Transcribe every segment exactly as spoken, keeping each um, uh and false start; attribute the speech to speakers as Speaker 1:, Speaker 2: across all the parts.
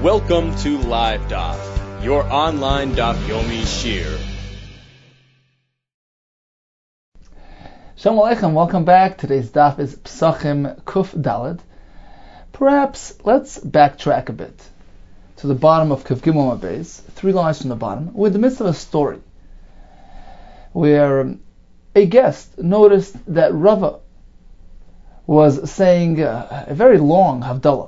Speaker 1: Welcome to Live Daf, your online Daf Yomi Shir.
Speaker 2: Shalom Aleichem, welcome back. Today's Daf is Psachim Kuf Daled. Perhaps let's backtrack a bit to the bottom of Kuf Gimel Beis, three lines from the bottom. We're in the midst of a story where a guest noticed that Rava was saying uh, a very long Havdalah.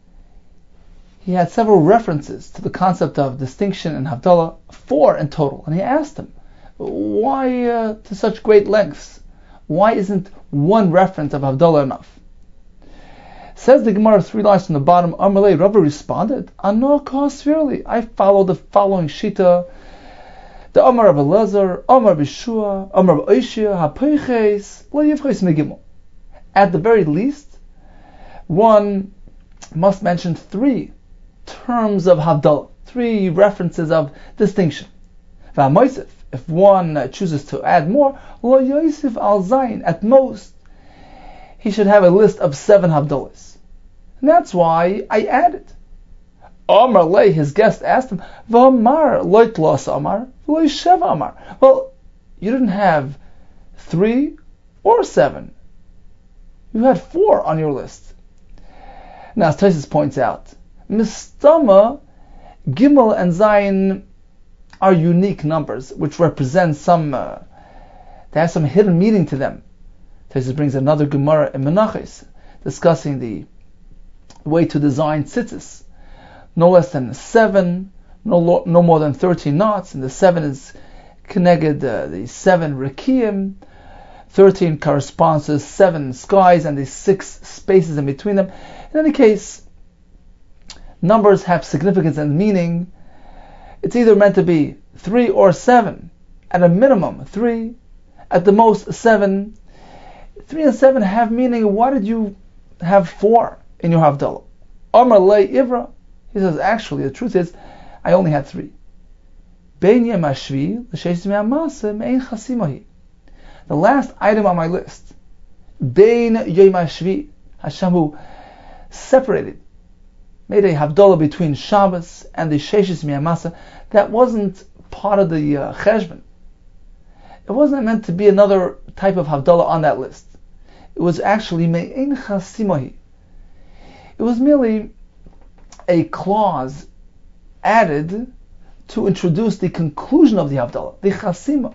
Speaker 2: He had several references to the concept of distinction in Havdalah, four in total, and he asked him, why uh, to such great lengths? Why isn't one reference of Havdalah enough? Says the Gemara, three lines from the bottom, Amalei, Rava responded, Ano Kosvirli, I follow the following Shita, the Amar of Elazar, Amar Bishua, Amar Oishia, HaPeiches, Lo Yivches Megimel. At the very least, one must mention three terms of Havdalah, three references of distinction. V'amoisif, if one uh, chooses to add more, Lo Yosef al Zayin, at most, he should have a list of seven Havdalahs. And that's why I added. Amar Lei, his guest asked him, V'amar loit los Amar, v'lo sheva Amar. Well, you didn't have three or seven. You had four on your list. Now, as Tosfos points out, Mistama, Gimel, and Zayin are unique numbers, which represent some, uh, they have some hidden meaning to them. Tosfos brings another Gemara in Menachos, discussing the way to design tzitzis. No less than seven, no lo- no more than thirteen knots, and the seven is connected, uh, the seven rekiim, thirteen corresponds to seven skies and the six spaces in between them. In any case, numbers have significance and meaning. It's either meant to be three or seven. At a minimum, three. At the most, seven. Three and seven have meaning. Why did you have four in your Havdalah? Amar Lei Ivra. He says, actually, the truth is, I only had three. Bein Yom HaShvi l'sheis me'amasa me'ein chasimahi. The last item on my list, Bein Yom HaShvi, Hashem who separated, made a Havdalah between Shabbos and the Sheishis Mi'amasa, that wasn't part of the uh, Cheshbon. It wasn't meant to be another type of Havdalah on that list. It was actually Me'ein Chasimahi. It was merely a clause added to introduce the conclusion of the Havdalah, the Chasima.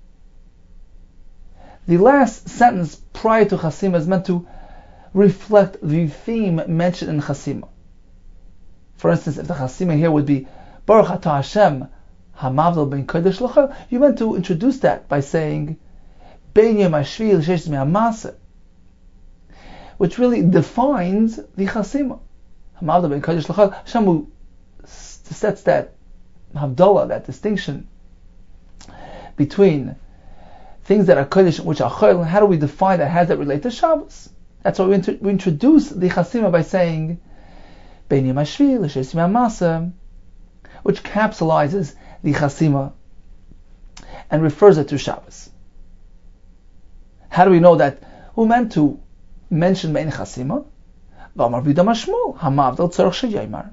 Speaker 2: The last sentence prior to Chasima is meant to reflect the theme mentioned in Chasima. For instance, if the Chasima here would be Baruch Atah Hashem Hamavdal Ben Kodesh L'Chol, you meant to introduce that by saying Bein Yom HaShvi l'sheis me'amasa, which really defines the Chasima. Hamavdal Ben Kodesh L'Chol, Hashem who sets that Havdalah, that distinction between things that are Kodesh and which are Chol. How do we define that? How does that relate to Shabbos? That's why we, inter- we introduce the Chasima by saying Bein Yom HaShvi l'sheis me'amasa, which capsulizes the Chasima and refers it to Shabbos. How do we know that? Who meant to mention Bein Chasima? V'amar v'idam hashmul hamavdal tzarich sheyaymar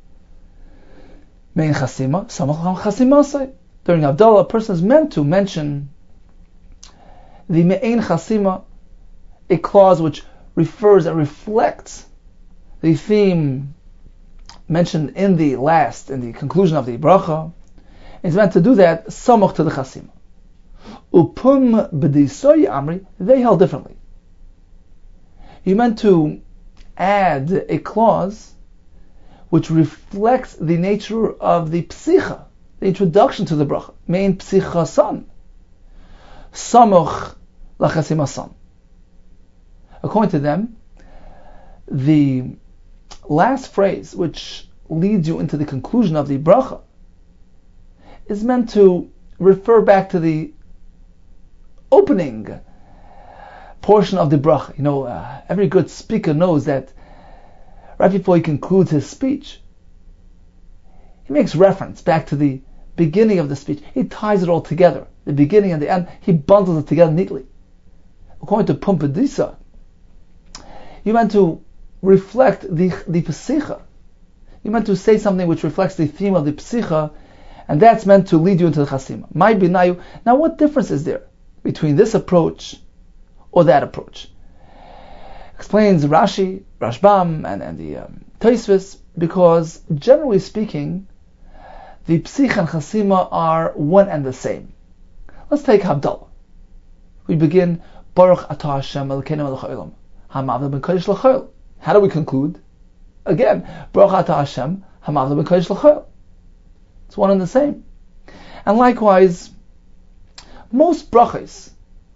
Speaker 2: Bein Chasima samach Chasimasai. During Havdalah, a person is meant to mention the Me'ein Chasima, a clause which refers and reflects the theme mentioned in the last, in the conclusion of the bracha. It's meant to do that samach to the Chasima. Upum b'disoy amri, they held differently. You meant to add a clause which reflects the nature of the psicha, the introduction to the bracha. Mein psicha san. Samach lachasima san. According to them, the last phrase, which leads you into the conclusion of the bracha, is meant to refer back to the opening portion of the bracha. You know, uh, every good speaker knows that right before he concludes his speech, he makes reference back to the beginning of the speech. He ties it all together. The beginning and the end, he bundles it together neatly. According to Pumbedisa, you meant to reflect the the Pesicha, You're meant to say something which reflects the theme of the psicha, and that's meant to lead you into the chasima. My binayu. Now, what difference is there between this approach or that approach? Explains Rashi, Rashbam, and, and the um, Tosfos, because generally speaking, the psicha and chasima are one and the same. Let's take Havdalah. We begin Baruch Atah Hashem Elokeinu melech haolam hamavdil ben kodesh l'chol. How do we conclude? Again, Baruch Atah Hashem hamavdil ben kodesh l'chol. It's one and the same. And likewise, most brachos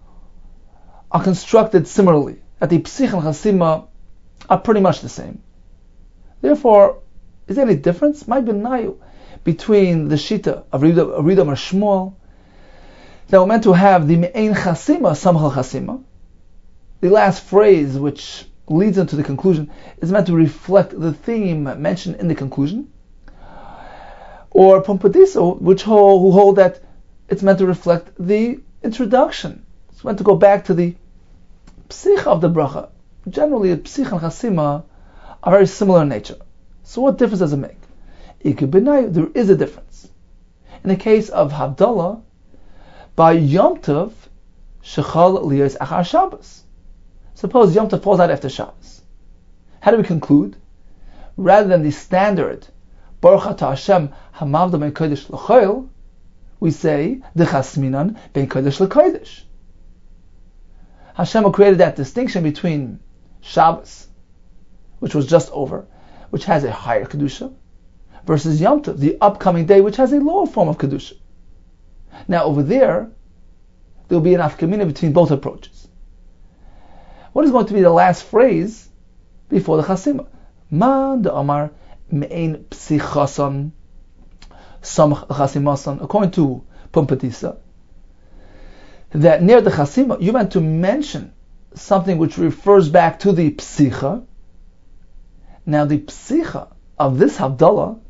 Speaker 2: are constructed similarly. That the psicha and chasima are pretty much the same. Therefore, is there any difference? My benayu between the shita of Rida or Shmuel that we're meant to have the me'ein chasima, samachal chasima. The last phrase, which leads into the conclusion, is meant to reflect the theme mentioned in the conclusion. Or Pumbedisa, which hold, who hold that it's meant to reflect the introduction. It's meant to go back to the psicha of the bracha. Generally, psicha and chasima are very similar in nature. So what difference does it make? There is a difference. In the case of Havdalah, by Yom Tov, shechal liyos achar Shabbos. Suppose Yom Tov falls out after Shabbos. How do we conclude? Rather than the standard Baruch Atah Hashem hamavdil ben kodesh l'chol, we say the chasminan ben kodesh l'kodesh. Hashem created that distinction between Shabbos, which was just over, which has a higher kedusha, versus Yom Tov, the upcoming day, which has a lower form of kedusha. Now over there, there will be an afkamina between both approaches. What is going to be the last phrase before the chasima? Man de Amar me'ein psichason samach chasimason. According to Pumbedisa, that near the chasima, you meant to mention something which refers back to the psicha. Now the psicha of this Havdalah,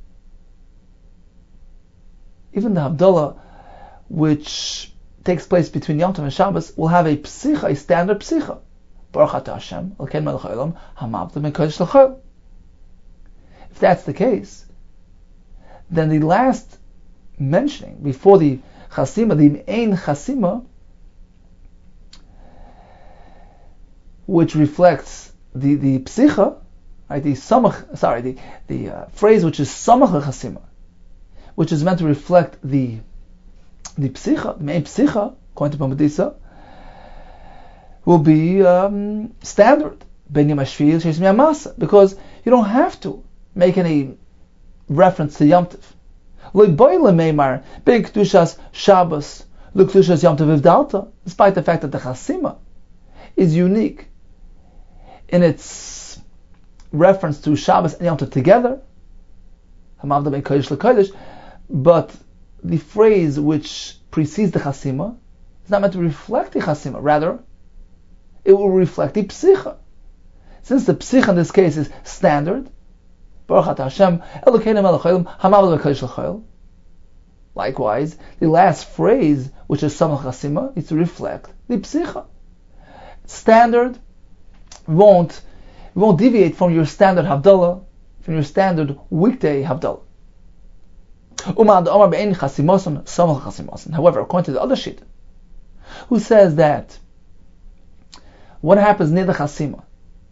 Speaker 2: even the Havdalah which takes place between Yom Tov and Shabbos, will have a psicha, a standard psicha. Baruch Atah Hashem Elokeinu melech haolam hamavdil ben kodesh l'chol. If that's the case, then the last mentioning before the chasima, the ein chasima, which reflects the the psicha, right? The samach, sorry, the the uh, phrase which is samach chasima, which is meant to reflect the the psicha, the main psicha, according to Pumbedisa, will be um, standard ben yom hashvi'i sheis miyamasa, because you don't have to make any reference to Yom Tov. Le'boile meimar ben kedushas Shabbos le'kedushas Yom Tov v'vdalta, despite the fact that the chasima is unique in its reference to Shabbos and Yom Tov together, hamavdil ben kodesh l'kodesh, but the phrase which precedes the chasima is not meant to reflect the chasima. Rather, it will reflect the psicha. Since the psicha in this case is standard, Baruch Atah Hashem Elokeinu melech haolam hamavdil ben kodesh l'chol. Likewise, the last phrase, which is samach chasima, is to reflect the psicha. Standard won't won't deviate from your standard Havdalah, from your standard weekday Havdalah. However, according to the other sheet, who says that what happens near the chasima,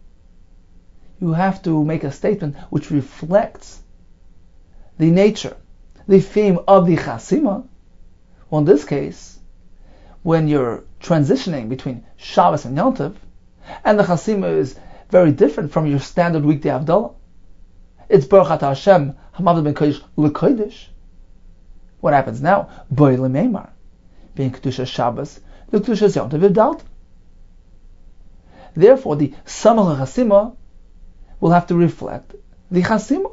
Speaker 2: you have to make a statement which reflects the nature, the theme of the chasima. Well, in this case, when you're transitioning between Shabbos and Yom Tov, and the chasima is very different from your standard weekday Havdalah, it's Baruch Atah Hashem hamavdil ben kodesh l'kodesh. What happens now? Boile meimar being kedusha Shabbos l'kedusha Yom Tov v'vdalta. Therefore, the samach chasima will have to reflect the chasima,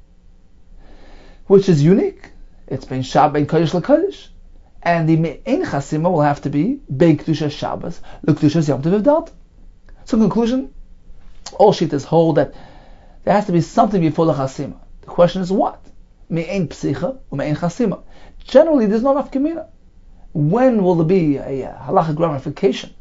Speaker 2: which is unique. It's ben Shabbos ben kodesh l'kodesh, and the me'ein chasima will have to be ben kedusha Shabbos l'kedusha Yom Tov v'vdalta. So, in conclusion, all shittas hold that there has to be something before the chasima. The question is what? Me'ein psicha or me'ein chasima. Generally, there's no nafkamina. When will there be a, a halachic ramification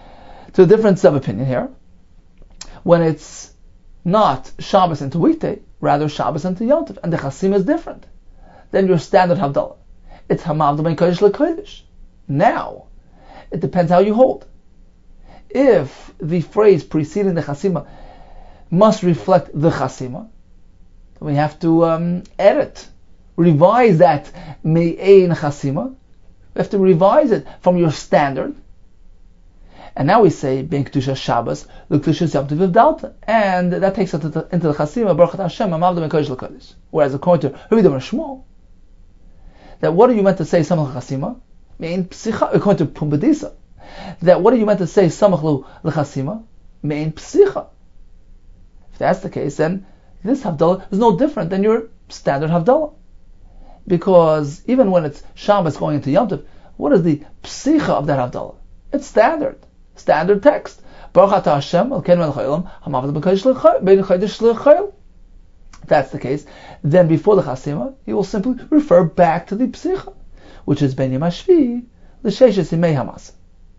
Speaker 2: to the difference of opinion here? When it's not Shabbos into weekday, rather Shabbos into Yom Tov, and the Chasima is different than your standard Havdalah. It's Hamavda ben Kodesh leKodesh. Now, it depends how you hold. If the phrase preceding the Chasima must reflect the Chasima, then we have to um, edit, revise that Me'ein Chasima. We have to revise it from your standard. And now we say Ben Kedusha Shabbos L'Kedusha Yom Tov V'Dalta, and that takes us into the, into the Chasima Baruch Atah Hashem Hamavda ben Kodesh leKodesh. Whereas according to Rabbi Yehuda Shmuel, that what are you meant to say Samach Chasima? Me'ein Psicha. According to Pumbedisa, that what are you meant to say Samach L'Chasima? Me'ein Psicha. If that's the case, then this Havdalah is no different than your standard Havdalah. Because even when it's Shabbos going into Yom Tov, what is the Psicha of that Havdalah? It's standard. Standard text. Baruch Atah Hashem Elokeinu melech haolam hamavda ben kodesh leKodesh. If that's the case, then before the Chasima, he will simply refer back to the Psicha, which is Ben Yom HaShvi l'Sheishes Yimei HaMasa.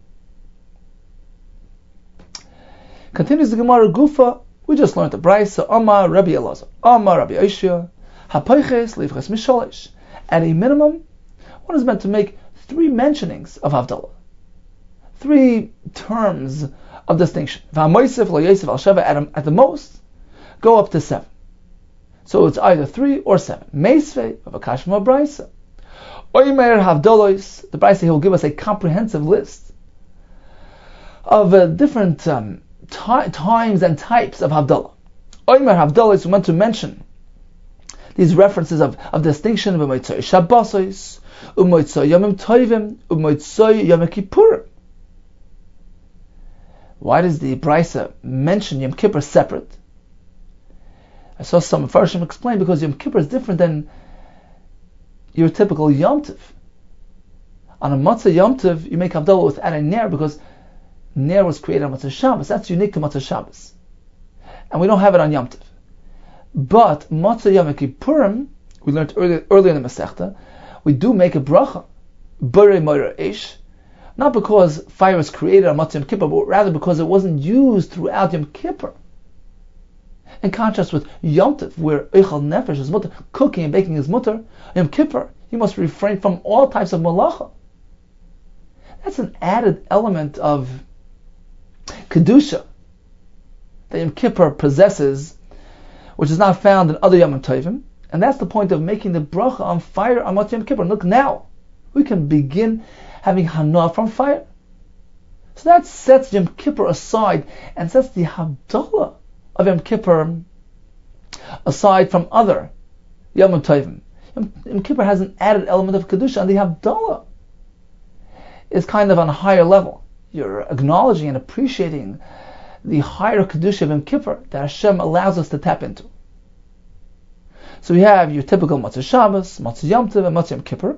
Speaker 2: Continues the Gemara Gufa. We just learned the Brisa. Amar Rabbi Elazar, Amar Rabbi Oshia, Hapoiches livches misholish. At a minimum, one is meant to make three mentionings of Havdalah, three terms of distinction. V'hamoisef lo yosef al sheva, at the most, go up to seven. So it's either three or seven. Meisvei of a Kashma Brisa. Oimer Havdalos, the Brisa here will give us a comprehensive list of uh, different um, t- times and types of Havdalah. Oimer Havdalos, we want to mention these references of, of distinction of Umoitzoi Shabbosos, Umoitzoi Yomim Tovim, Umoitzoi Yom Kippurim. Why does the Brisa mention Yom Kippur separate? I saw some Farshim explain because Yom Kippur is different than your typical Yom Tov. On a Matzah Yom Tov, you make Havdalah without a Ner because Ner was created on Matzah Shabbos. That's unique to Matzah Shabbos. And we don't have it on Yom Tov. But Matzah Yom Kippurim, we learned earlier, earlier in the Masechta, we do make a bracha, Borei Moira Eish, not because fire was created on Matzah Yom Kippur, but rather because it wasn't used throughout Yom Kippur. In contrast with Yom Tov, where Eichel Nefesh is mutter, cooking and baking is mutter, Yom Kippur, you must refrain from all types of malacha. That's an added element of Kedusha that Yom Kippur possesses, which is not found in other Yom Tovim, and that's the point of making the bracha on fire on Matzah Yom Kippur. Look, now we can begin having hana from fire. So that sets Yom Kippur aside and sets the Havdalah of Yom Kippur aside from other Yom Tovim. Yom, Yom Kippur has an added element of Kedusha, and the Havdalah is kind of on a higher level. You're acknowledging and appreciating the higher Kedusha of Yom Kippur that Hashem allows us to tap into. So we have your typical Matzah Shabbos, Matzah Yom Tov, and Matzah Yom Kippur.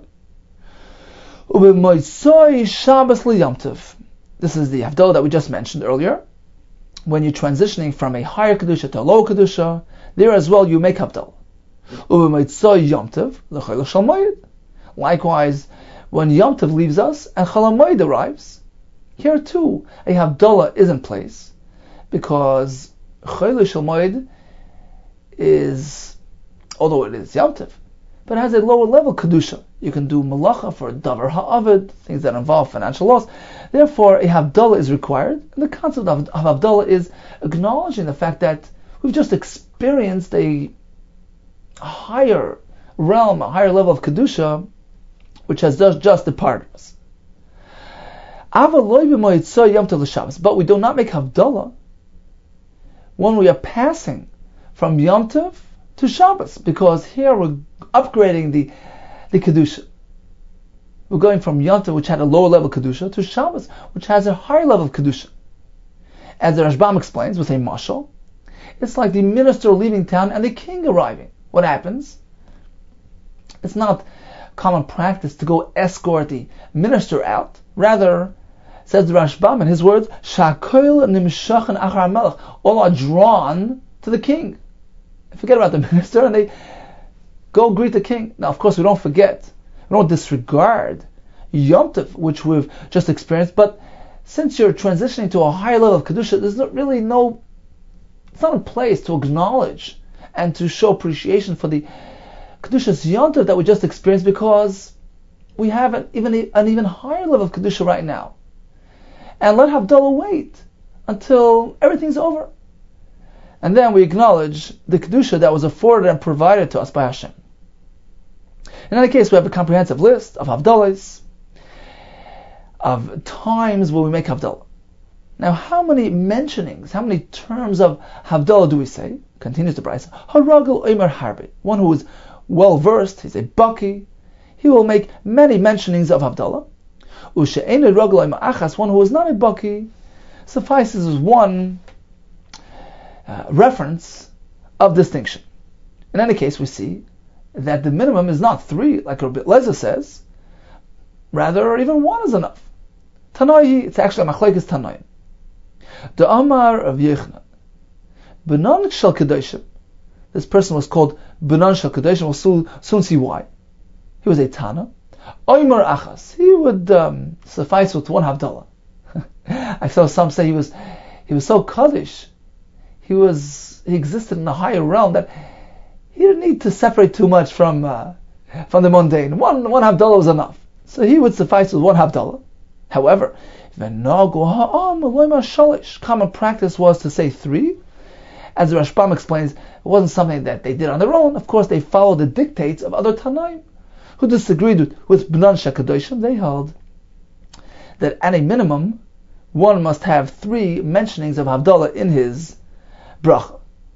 Speaker 2: U'b'motzoi Shabbos l'Yom Tov. This is the Havdalah that we just mentioned earlier. When you're transitioning from a higher Kedusha to a lower Kedusha, there as well you make Havdalah. U'b'motzoi Yom Tov l'chol Shal Moed. Likewise, when Yom Tov leaves us and Chol Moed arrives, here too a Havdalah is in place, because Chol Shal Moed is, although it is Yom Tov, but it has a lower level Kedusha. You can do Malacha for Davar Ha'avid, things that involve financial loss. Therefore, a Havdalah is required. And the concept of, of Havdalah is acknowledging the fact that we've just experienced a higher realm, a higher level of Kedusha, which has just, just departed us. But we do not make Havdalah when we are passing from Yom Tov to Shabbos, because here we're upgrading the the Kedusha. We're going from Yom Tov, which had a lower level Kedusha, to Shabbos, which has a higher level of Kedusha. As the Rashbam explains with a mashal, it's like the minister leaving town and the king arriving. What happens? It's not common practice to go escort the minister out. Rather, says the Rashbam in his words, Shakol nimshachan achar melech, all are drawn to the king. Forget about the minister and they go greet the king. Now, of course, we don't forget, we don't disregard Yom Tov, which we've just experienced, but since you're transitioning to a higher level of Kedusha, there's not really no, it's not a place to acknowledge and to show appreciation for the Kedushas Yontif that we just experienced, because we have an even, an even higher level of Kedusha right now. And let Havdalah wait until everything's over. And then we acknowledge the Kedusha that was afforded and provided to us by Hashem. In any case, we have a comprehensive list of Havdalahs, of times where we make Havdalah. Now, how many mentionings, how many terms of Havdalah do we say? Continues the Brisa. Haragel Omer Harbi. One who is well versed, he's a baki, he will make many mentionings of Havdalah. Ushe'ene Ragel Omer Achas. One who is not a baki, suffices as one uh, reference of distinction. In any case, we see that the minimum is not three, like Rabbi Eliezer says. Rather, even one is enough. Tanoi, it's actually a machlekes Tanoim. The Amar of Yechna, Benon Shel Kedoshim. This person was called Benon Shel Kedoshim. We'll soon, soon see why. He was a Tana. Omer Achas. He would um, suffice with one Havdalah. I saw some say he was he was so Kaddish. He was he existed in a higher realm that he didn't need to separate too much from uh, from the mundane. One one Havdalah was enough. So he would suffice with one Havdalah. However, common practice was to say three. As the Rashbam explains, it wasn't something that they did on their own. Of course, they followed the dictates of other Tanaim who disagreed with, with B'nan Shekadoshim. They held that at a minimum, one must have three mentionings of Havdalah in his bracha.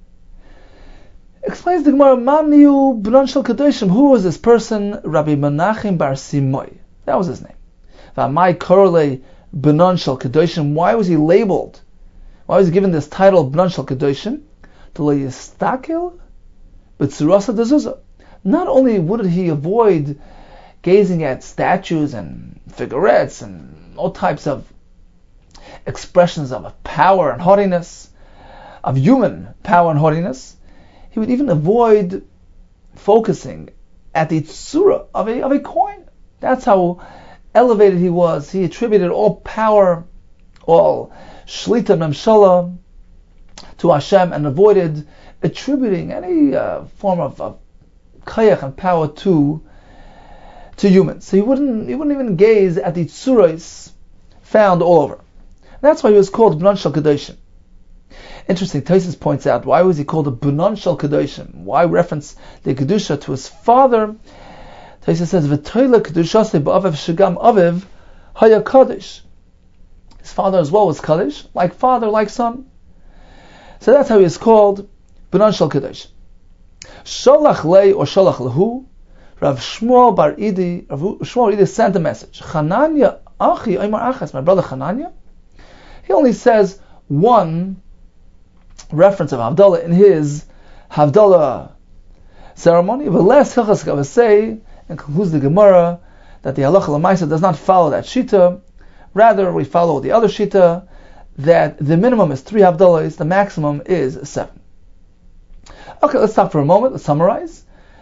Speaker 2: Explains the Gemara, Maniu B'nan Shel Kedoshim. Who was this person? Rabbi Menachem Bar Simoy. That was his name. V'amai korle B'nan Shel Kedoshim. Why was he labeled? Why was he given this title of B'nan Shel Kedoshim? To lo yistakel b'tzurasa dezuzah. Not only would he avoid gazing at statues and figurettes and all types of expressions of power and haughtiness, of human power and haughtiness, he would even avoid focusing at the tzura of a, of a coin. That's how elevated he was. He attributed all power, all shlita memshala to Hashem, and avoided attributing any uh, form of, of kayach and power to to humans. So he wouldn't he wouldn't even gaze at the tzurais found all over. And that's why he was called B'nan Shel Kedoshim. Interesting, Tosfos points out, why was he called a B'nan Shel Kedoshim? Why reference the Kedusha to his father? Tosfos says, V'toyle Kedushase ba'avev shegam aviv haya Kaddish. His father as well was Kaddish, like father, like son. So that's how he is called B'nan Shel Kedoshim. Sholach lei or Sholach lehu, Rav Shmuel Bar Idi, Rav Shmuel Bar Idi sent a message. Chananya achi Omer Achas, my brother Chananya. He only says one reference of Havdalah in his Havdalah ceremony, but less Hilchas Kavasei, and concludes the Gemara that the Halacha L'maisa does not follow that Shita. Rather, we follow the other Shita, that the minimum is three Havdalahs, the maximum is seven. Okay, let's stop for a moment, let's summarize.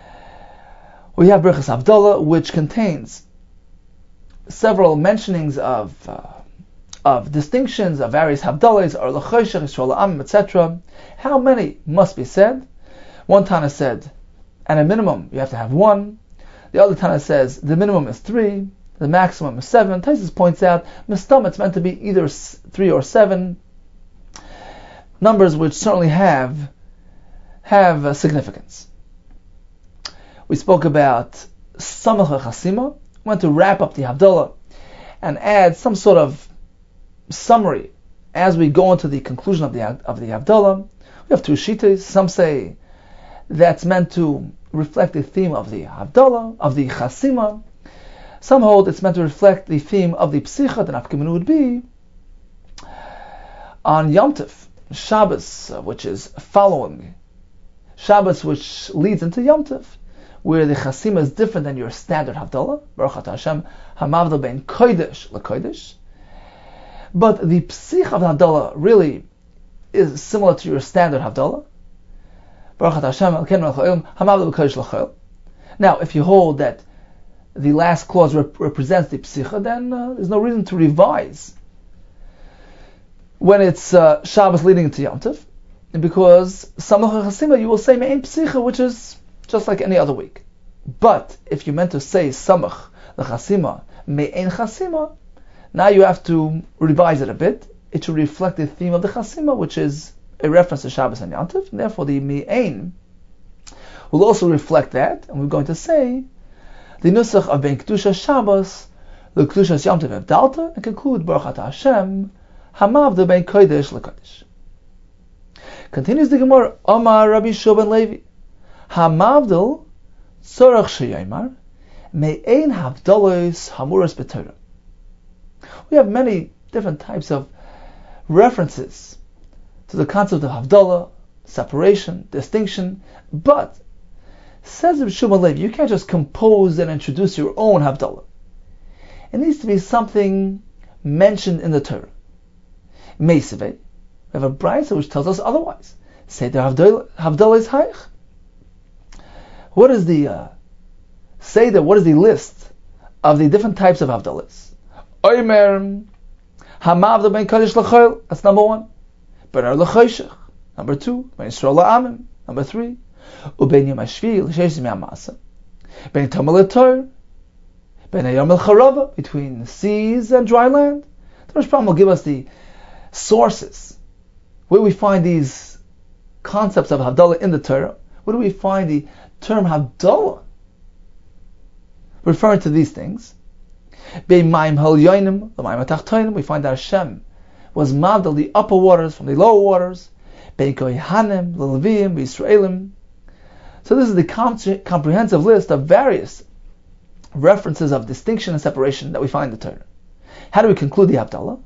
Speaker 2: We have Birchas Havdalah, which contains several mentionings of uh, of distinctions of various Havdalahs, or L'choshech, Yisrael L'amim, et cetera. How many must be said? One Tana said, at a minimum, you have to have one. The other Tana says, the minimum is three, the maximum is seven. Tosfos points out, Mistam, it's meant to be either three or seven. Numbers which certainly have, have uh, significance. We spoke about Samach Chasima. We want to wrap up the Havdalah and add some sort of summary as we go into the conclusion of the of the Havdalah. We have two shittas. Some say that's meant to reflect the theme of the Havdalah, of the Chasima. Some hold it's meant to reflect the theme of the Psicha. The nafkamina would be on Yom Tov, Shabbos, uh, which is following Shabbos, which leads into Yom Tov, where the Chasima is different than your standard Havdalah. Baruch Atah Hashem, Hamavdal ben Kodesh leKodesh. But the Psich of the Havdalah really is similar to your standard Havdalah. Baruch Atah Hashem, Elkeinu Melech Haolam, Hamavdal ben Kodesh leChoel. Now, if you hold that the last clause rep- represents the Psicha, then uh, there's no reason to revise when it's uh, Shabbos leading into Yom Tov. because Samach Chasima you will say Me'ein Psicha, which is just like any other week. But if you meant to say Samach Chasima Me'ein Chasima, now you have to revise it a bit. It should reflect the theme of the Chasima, which is a reference to Shabbos and Yantiv, and therefore the Me'ein will also reflect that, and we're going to say the Nusach of Ben Kedusha Shabbos, the Kedushas Yantiv Evdalta, and conclude Baruch Atah Hashem, Hamavda Ben Kodesh LeKodesh. Continues the Gemara, Omar Rabbi Shua ben Levi, Hamavdil Tzorach Sheyaymar, Me'ein Havdalos Hamuras B'Torah. We have many different types of references to the concept of Havdalah, separation, distinction, but says Rabbi Shua ben Levi, you can't just compose and introduce your own Havdalah. It needs to be something mentioned in the Torah. Meisevei, we have a brayso which tells us otherwise. Say the Havdalah is Haich. What is the uh, say that? What is the list of the different types of Havdalahs? Omer Hamavda ben Kodesh l'Chol. That's number one. Benar l'Choshech. Number two. Ben Yisrael la'amim. Number three. Uben Yom Hashvi l'Sheish Me'amasa. Ben Tomer l'Tor. Ben Hayom l'Charava. Between seas and dry land. The Rosh Hashanah will give us the sources where we find these concepts of Havdalah in the Torah. Where do we find the term Havdalah referring to these things? Bein Mayim Halyonim, the Mayim Atachtonim, we find that Hashem was Mavdal the upper waters from the lower waters. Bein Kohanim, the Leviim, the Yisraelim. So this is the comprehensive list of various references of distinction and separation that we find in the Torah. How do we conclude the Havdalah?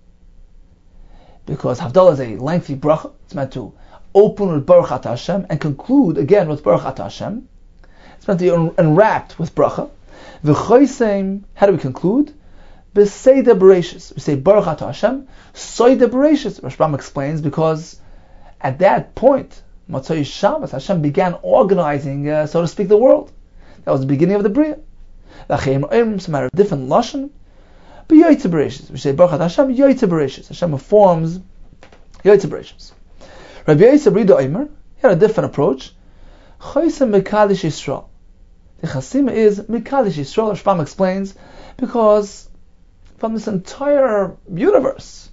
Speaker 2: Because Havdalah is a lengthy bracha. It's meant to open with Baruch Atah Hashem and conclude again with Baruch Atah Hashem. It's meant to be enwrapped with bracha. V'choisem, how do we conclude? B'seida Bereshis. We say Baruch Atah Hashem, Soida Bereshis. Rosh Hashanah explains because at that point, Motzei Shabbos, Hashem began organizing, uh, so to speak, the world. That was the beginning of the Bria. V'cheim Oim, it's a matter of different lashon. But Yoytze Bereshis. We say Baruch Atah Hashem, Yoytze Bereshis. Hashem forms Yoytze Bereshis. Rabbi Yosef Rida Omer, he had a different approach. Choisem Mekadosh Yisrael. The Chasima is Mekadosh Yisrael. Rosh Hashanah explains because from this entire universe,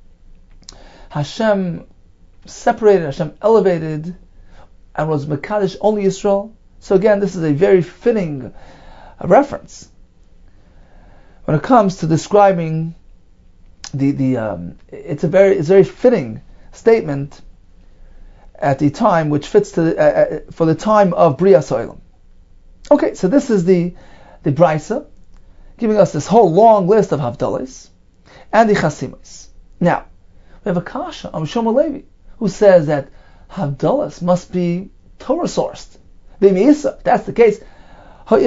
Speaker 2: Hashem separated, Hashem elevated, and was Mekadosh only Yisrael. So again, this is a very fitting reference when it comes to describing the the. Um, it's a very it's a very fitting statement at the time which fits to the, uh, uh, for the time of Brias Olam. Okay, so this is the the Brisa, giving us this whole long list of Havdalahs and the Chasimas. Now, we have a Kasha on Shomer Levi, who says that Havdalahs must be Torah sourced. If that's the case, we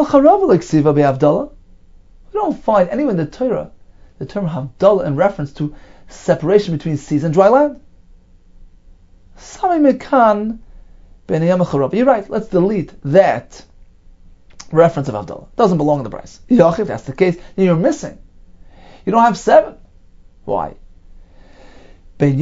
Speaker 2: don't find anywhere in the Torah the term Havdalah in reference to separation between seas and dry land. You're right, let's delete that reference of Havdalah. Doesn't belong in the Bryce. If that's the case, then you're missing. You don't have seven. Why? That's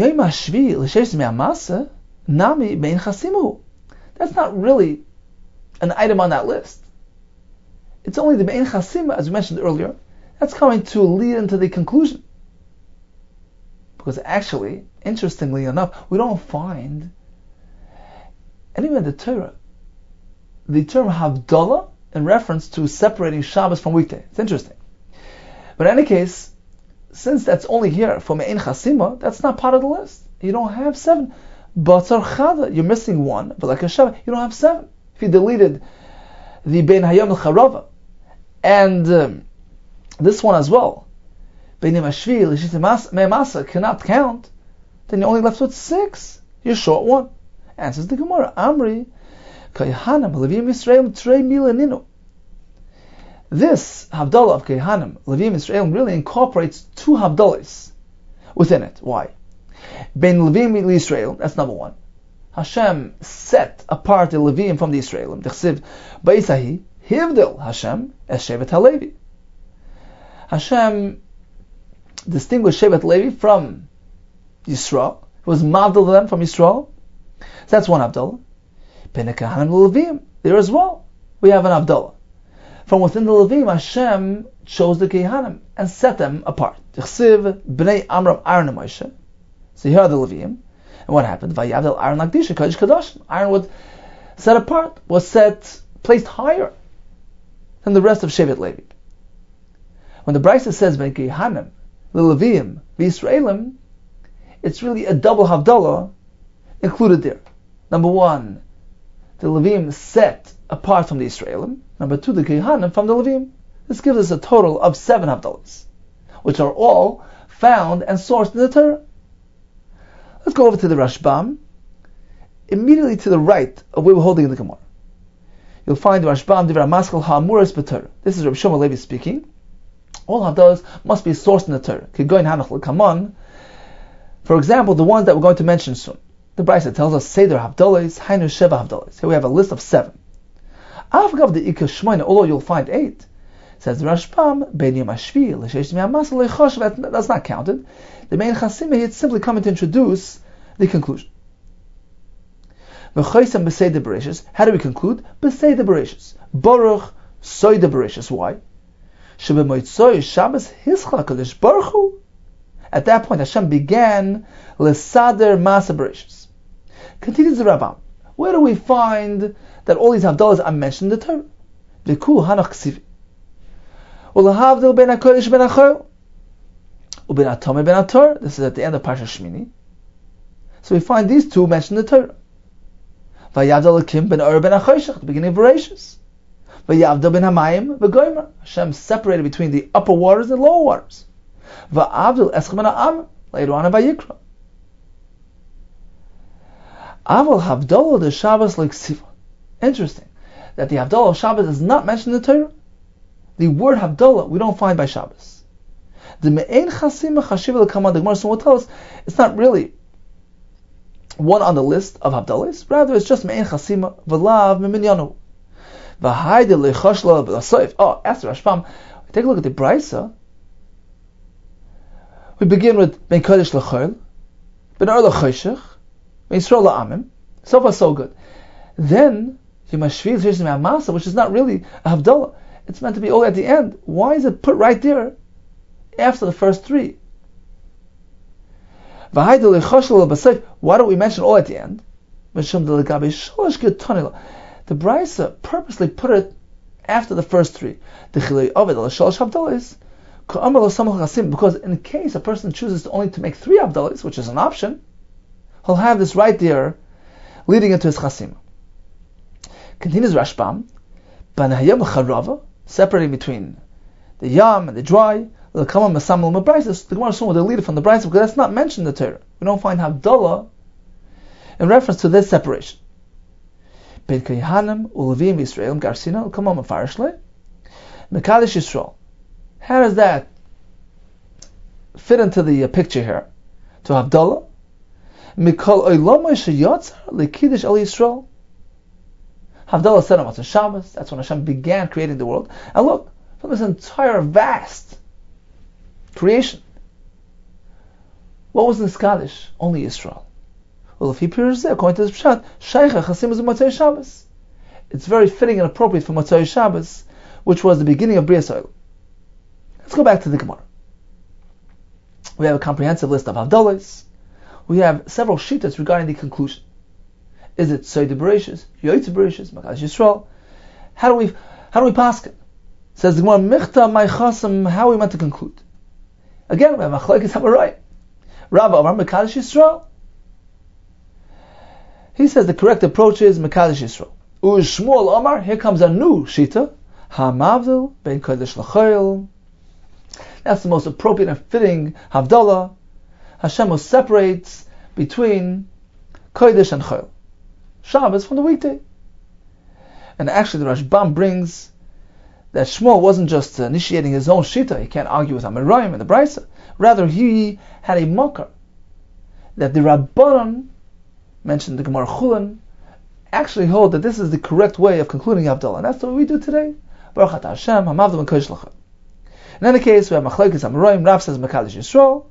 Speaker 2: not really an item on that list. It's only the Be'en Chasima, as we mentioned earlier, that's coming to lead into the conclusion. Because actually, interestingly enough, we don't find anywhere in the Torah the term Havdalah in reference to separating Shabbos from weekday. It's interesting. But in any case, since that's only here for Me'en Chasima, that's not part of the list. You don't have seven. Batzar Chada, you're missing one. But like a Shabbat, you don't have seven. If you deleted the Ben Hayom L'Charava and um, this one as well, Ben Yom Hashvi L'Shit Me'amasa cannot count, then you're only left with six. You're short one. Answers the Gemara. Amri Kayhanam Levim Yisrael Trei Milaninu. This Havdalah of Kayhanam Levim Yisrael really incorporates two Havdalahs within it. Why? Ben Levim Yisrael, that's number one. Hashem set apart the Levim from the Yisraelim. Dechsiv Baisahi Hivdil Hashem as Shevet HaLevi. Hashem distinguished Shevet Levi from Yisrael. was mavdil them from Yisrael. So that's one Havdalah. Ben Kehanim Levim, there as well, we have an Havdalah. From within the Levim, Hashem chose the Kehanim and set them apart. Tichsiv b'nei Amram Aaron and Moshe. So here are the Levim. And what happened? Vayavdel Aaron Lakdisha Kodesh Kadoshim. Aaron was set apart, was set, placed higher than the rest of Shevet Levi. When the Brisa says Ben Kehanim, the Levim, the Yisraelim, it's really a double Havdalah included there. Number one, the Levim set apart from the Yisraelim. Number two, the Kehanim from the Levim. This gives us a total of seven Havdalahs, which are all found and sourced in the Torah. Let's go over to the Rashbam. Immediately to the right of where we're holding in the Gemara, you'll find the Rashbam Divrei Maskal Ha'amuras b'Torah. This is Rabbi Shlomo Levi speaking. All Havdalahs must be sourced in the Torah. Kigoyin Hanach L'Kaman. For example, the ones that we're going to mention soon. The Brisa tells us Seder Havdalahs, Hainu Sheva Havdalahs. Here we have a list of seven. Afgav the Ikar Shmoina, although you'll find eight, says the Rashbam, Ben Yom Hashvi, L'Sheish Yom HaMasal L'Choshev, that's not counted. The main Chasim here is simply coming to introduce the conclusion. V'choisam B'Seider Bereshis, how do we conclude? B'Seider Bereshis. Baruch Soider Bereshis, why? Shebemoitzoi Shabbos Hischal HaKadosh Baruch Hu. At that point, Hashem began L'Sader Masa Bereshis. Continues the Rambam. Where do we find that all these Havdalahs are mentioned in the Torah? V'ku Hanach Ksivi. U'lahavdil ben HaKodesh ben HaChol. U'ben HaTomer ben HaTor. This is at the end of Parsha Shmini. So we find these two mentioned in the Torah. Vayavdil Akim ben Ur ben HaChoshech, at the beginning of Bereshis. Vayavdil ben Hamayim v'Goymer. Hashem separated between the upper waters and lower waters. Va'avdil Eschem ben Ha'am, later on in Vayikra. Aval Havdalah the Shabbos like Siva. Interesting that the Havdalah of Shabbos is not mentioned in the Torah. The word Havdalah we don't find by Shabbos. The Me'ein Chasima Chashiv L'Kaman, the Gemara soon will tell us it's not really one on the list of Havdalahs. Rather, it's just Me'ein Chasima V'lav Mi'minyanu. V'haide L'Choshla V'Lasayif. Oh, after Rashbam, take a look at the Brisa. We begin with Ben Kodesh L'Chol, Ben Ur L'Choshech, Ben Yisrael La'amim. So far, so good. Then, Yom HaShvi L'Sheish Yom HaMasal, which is not really a Havdalah. It's meant to be all at the end. Why is it put right there after the first three? Why don't we mention all at the end? The Brisa purposely put it after the first three. Because in case a person chooses only to make three Havdalahs, which is an option, he'll have this right there leading into his Chasim. Continues Rashbam, separating between the Yam and the dry. The Gemara soon will delete it from the Brisa because that's not mentioned in the Torah. We don't find Havdalah in reference to this separation. Ben Kehanim Ulevim Yisrael Garsina Kamam Farishle Mekadesh Yisrael. How does that fit into the uh, picture here? To Havdalah Mikol Oilomay Sheyatzar LeKiddush El Yisrael. Havdalah said on Shabbos. That's when Hashem began creating the world. And look, from this entire vast creation, what was in this Kaddish? Only Israel. Well, if he appears there, according to this Pshat, Sheicha Chasim is Motzei Shabbos. It's very fitting and appropriate for Motzei Shabbos, which was the beginning of Bria Soil. Let's go back to the Gemara. We have a comprehensive list of Havdalahs. We have several shittas regarding the conclusion. Is it Seder Bereshis, Yoytze Bereshis, Makadosh Yisrael? How do we how do we pass it? Says the Gemara, Michta Mai Chasam, how are we meant to conclude? Again, we have Machlokes Hamarayim. Rav Amar Mekadosh Yisrael. He says the correct approach is Mekadosh Yisrael. U'Shmuel Shmuel Amar, here comes a new shita. Hamavdil ben Kodesh l'Chol. That's the most appropriate and fitting Havdalah. Hashem will separate between Kodesh and Chol. Shabbos from the weekday. And actually the Rashbam brings that Shmuel wasn't just initiating his own shita. He can't argue with Amirayim and the Brisa. Rather, he had a makar that the Rabbanan, mentioned the Gemara Chulin, actually hold that this is the correct way of concluding Havdalah. And that's what we do today. Baruch atah Hashem, Hamavdil ben Kodesh l'Chol. In any case, we have Machlokes Amirayim. Rav says Mekadosh Yisrael.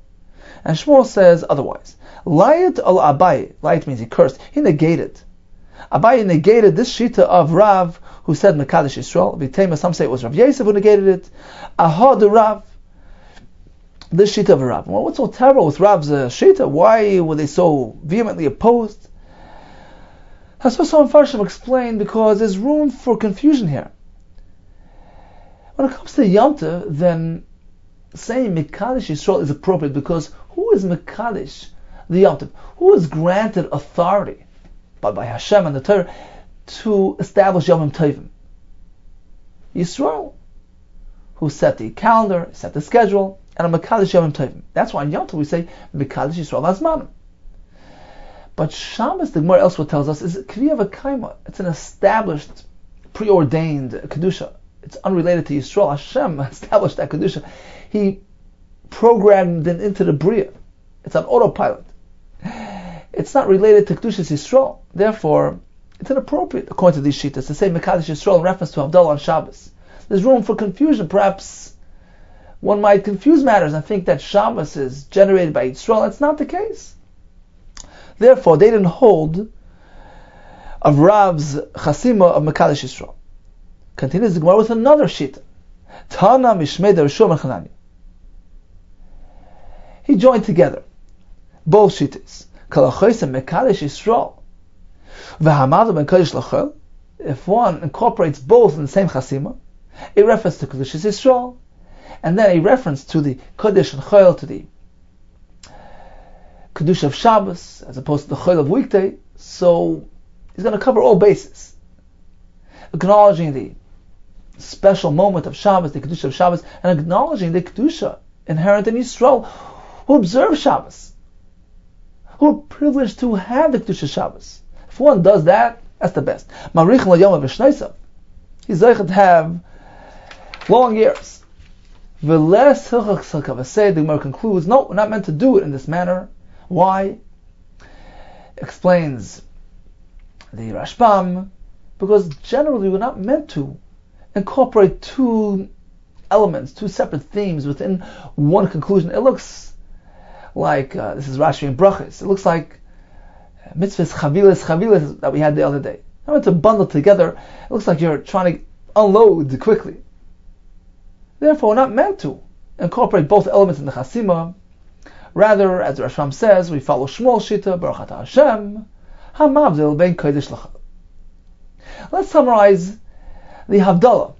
Speaker 2: And Shmuel says otherwise. Layat al Abai, Layat means he cursed, he negated. Abai negated this shita of Rav, who said Mekadesh Yisrael. V'tema, some say it was Rav Yosef who negated it. Ahad Rav, this shita of Rav. Well, what's so terrible with Rav's uh, shita? Why were they so vehemently opposed? Hasbasam Farshim explained because there's room for confusion here. When it comes to Yom Tov, then saying Mekadesh Yisrael is appropriate because who is Mekadesh the Yom Tov? Who is granted authority by, by Hashem and the Torah to establish Yom Tovim? Yisrael, who set the calendar, set the schedule, and a Mekadesh Yom Tovim. That's why in Yom Tov we say Mekadesh Yisrael Azmanim. But Shabbos, the Gemara elsewhere tells us, is Kriya V'Kaima. It's an established, preordained Kedusha. It's unrelated to Yisrael. Hashem established that Kedusha. He programmed it into the Bria. It's on autopilot. It's not related to Kedushas Yisrael. Therefore, it's inappropriate, according to these shittas, to say Mekadesh Yisrael in reference to Havdalah on Shabbos. There's room for confusion. Perhaps one might confuse matters and think that Shabbos is generated by Yisrael. That's not the case. Therefore, they didn't hold of Rav's chasima of Mekadesh Yisrael. Continues the Gemara with another shita. Tana Mishmei Dereshua and Chananya. He joined together both shittas. Kalachois and Mekadesh Yisrael. V'hamadu ben Kodesh Lachel. If one incorporates both in the same chasima, a reference to Kedushas Yisrael, and then a reference to the Kodesh and Chol, to the Kedusha of Shabbos, as opposed to the Chol of weekday, so he's going to cover all bases. Acknowledging the special moment of Shabbos, the Kedusha of Shabbos, and acknowledging the Kedusha inherent in Yisrael, who observe Shabbos, who are privileged to have the Kedusha of Shabbos. If one does that, that's the best. Marich l'yom v'shneisav. He's going to have long years. V'les hilchach salkavasei, the Gemara concludes, no, we're not meant to do it in this manner. Why? Explains the Rashbam, because generally we're not meant to incorporate two elements, two separate themes within one conclusion. It looks like, uh, this is Rashi and Brachos, it looks like mitzvahs chavilas chavilas that we had the other day. Not meant to bundle together. It looks like you're trying to unload quickly. Therefore, we're not meant to incorporate both elements in the chasima. Rather, as the Rashbam says, we follow Shmuel Shita, Baruch Atah Hashem, Hamavdil ben Kodesh Lachal. Let's summarize the Havdalah.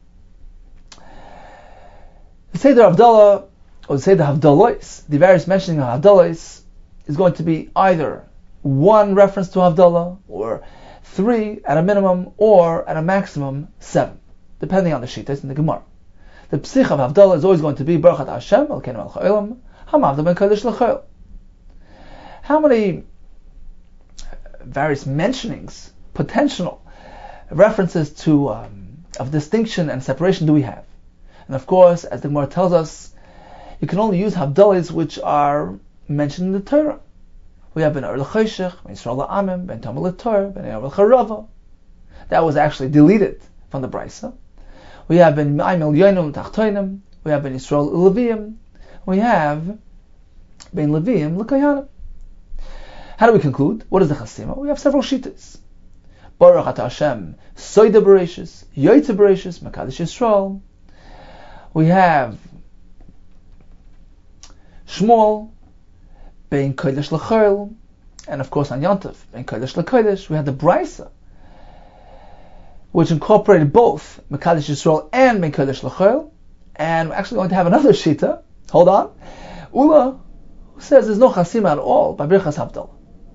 Speaker 2: The Seder Havdalah, or the Seder Havdalois, the various mentioning of Havdalois, is going to be either one reference to Havdalah, or three at a minimum, or at a maximum seven, depending on the Shittas in the Gemara. The Psich of Havdalah is always going to be Baruch Atah Hashem, Elkeinu Melech HaOlam, Hamavdil ben Kodesh Lachal. How many various mentionings, potential references to um, of distinction and separation do we have? And of course, as the Gemara tells us, you can only use Havdalahs which are mentioned in the Torah. We have Ben Or L'Choshech, Ben Yisrael L'Amim, Ben Tamar L'Torah, Ben Eyav L'Charava. That was actually deleted from the Brisa. We have Ben Ma'im L'Yonim L'Tachtoinim. We have Ben Yisrael L'Leviim. We have Ben Leviim L'Kohanim. How do we conclude? What is the Chasima? We have several shittas. Baruch Atah Hashem, Soida Bereshis, Yoitza Bereshis, Mekadesh Yisrael. We have Shmuel, Ben Kodesh L'Chol, and of course on Yom Tov, Ben Kodesh L'Kodesh. We have the Brisa, which incorporated both Mekadesh Yisrael and Ben Kodesh L'Chol. And we're actually going to have another shita. Hold on. Ula, who says there's no Chasima at all by Birchas Havdalah.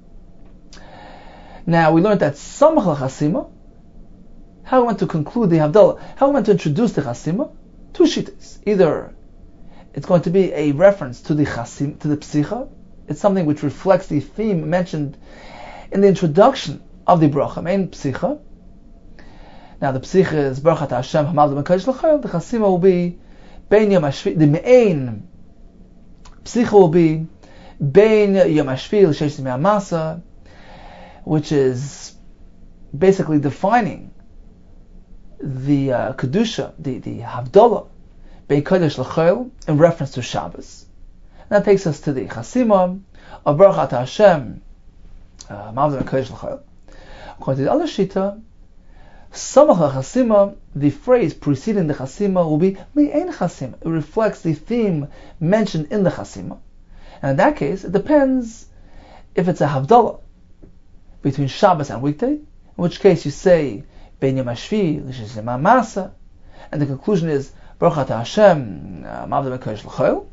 Speaker 2: Now, we learned that Samach L'Chasima, how we want to conclude the Havdalah, how we want to introduce the Chasima, two shitas. Either it's going to be a reference to the Chasim, to the Psicha, it's something which reflects the theme mentioned in the introduction of the Bracha, main Psicha. Now, the Psicha is Baruch Atah Hashem, Hamavdil ben Kodesh L'Chol. The Chasima will be Bein Yom HaShvi, the main Psicha will be Bein Yom HaShvi L'Sheish Yimei HaMasa, which is basically defining the uh, Kedusha, the, the Havdalah, Bein Kodesh L'Chol, in reference to Shabbos. that takes us to the Chasima of Baruch Ata Hashem, Ma'avdim and Kodesh L'Chayil. According to the other Shita, Samach HaChasima, the phrase preceding the Chasima will be Me'ein Chasima. It reflects the theme mentioned in the Chasima. And in that case, it depends if it's a Havdalah between Shabbos and weekday, in which case you say Ben Yom HaShvi L'Shis Yom HaMasa, and the conclusion is Baruch Ata Hashem Ma'avdim and Kodesh L'Chayil.